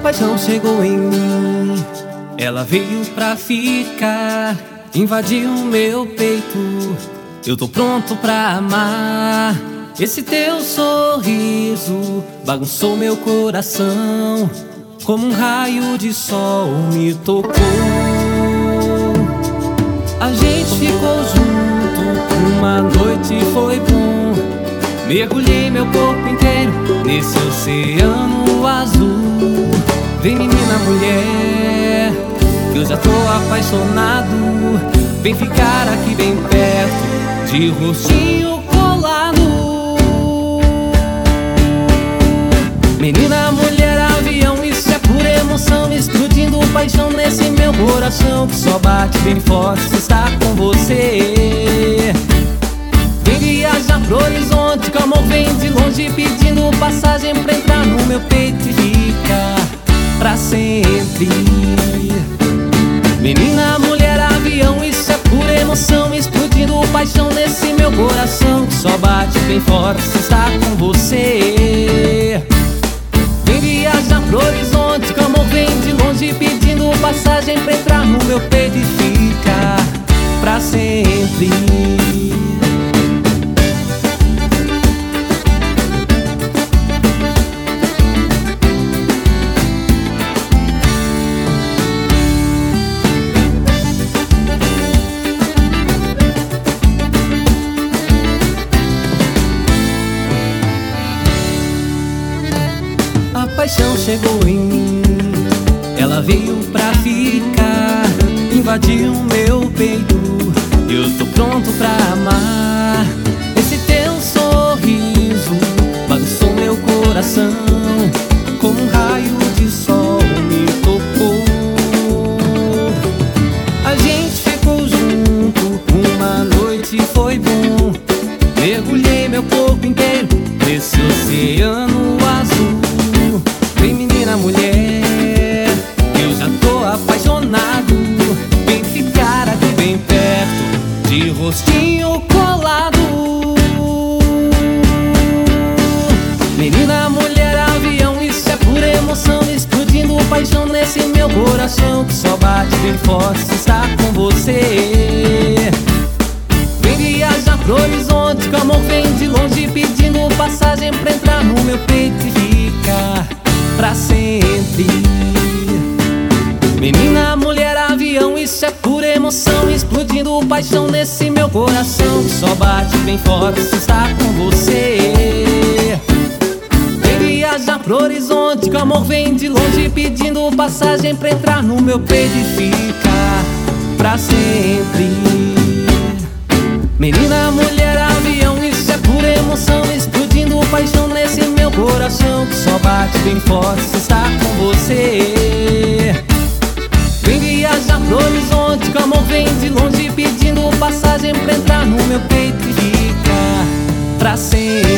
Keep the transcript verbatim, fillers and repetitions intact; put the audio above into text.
paixão chegou em mim, ela veio pra ficar, invadiu meu peito, eu tô pronto pra amar. Esse teu sorriso bagunçou meu coração, como um raio de sol me tocou. A gente ficou junto, uma noite foi bom, mergulhei meu corpo inteiro nesse oceano azul. Vem menina, mulher, que eu já tô apaixonado, vem ficar aqui bem perto, de rostinho colado. Menina, mulher, avião, isso é pura emoção, explodindo paixão nesse meu coração, que só bate bem forte se está com você. Vem viajar pro horizonte, que o amor vem de longe pedindo passagem pra entrar no meu peito e ficar pra sempre. Menina, mulher, avião, isso é pura emoção, explodindo paixão nesse meu coração, que só bate bem forte se está com você. Vem viajar pro horizonte, que o amor vem de longe pedindo passagem pra entrar no meu peito e ficar pra sempre. A paixão chegou em mim, ela veio pra ficar, invadiu meu peito, eu tô pronto pra amar. Esse teu sorriso bagunçou meu coração, como um raio de sol me tocou. A gente ficou junto, uma noite foi bom, mergulhei meu corpo inteiro nesse oceano azul. Vem menina, mulher, eu já tô apaixonado, vem ficar aqui bem perto, de rostinho colado. Menina, mulher, avião, isso é pura emoção, explodindo paixão nesse meu coração, que só bate bem forte se está com você. Vem viajar pro horizonte, que o amor vem de longe pedindo passagem pra entrar no meu peito e ficar pra sempre. Menina, mulher, avião, isso é pura emoção, explodindo paixão nesse meu coração, que só bate bem forte se está com você. Vem viajar pro horizonte, que o amor vem de longe pedindo passagem pra entrar no meu peito e ficar pra sempre. Menina, mulher, avião, isso é pura emoção, explodindo paixão nesse meu coração, que só bate bem forte se está com você. Vem viajar pro horizonte, que o amor vem de longe pedindo passagem pra entrar no meu peito e ficar pra sempre.